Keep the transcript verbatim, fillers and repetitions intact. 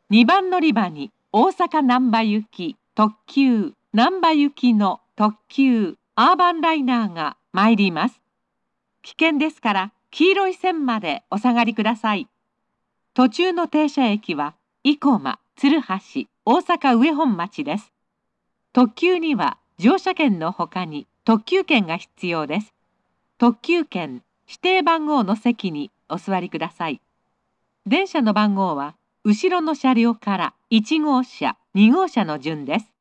にばん乗り場に大阪難波行き特急難波行きの特急アーバンライナーが参ります。危険ですから黄色い線までお下がりください。途中の停車駅は生駒、鶴橋、大阪上本町です。特急には乗車券のほかに特急券が必要です。特急券、指定番号の席にお座りください。電車の番号は後ろの車両からいち号車、に号車の順です。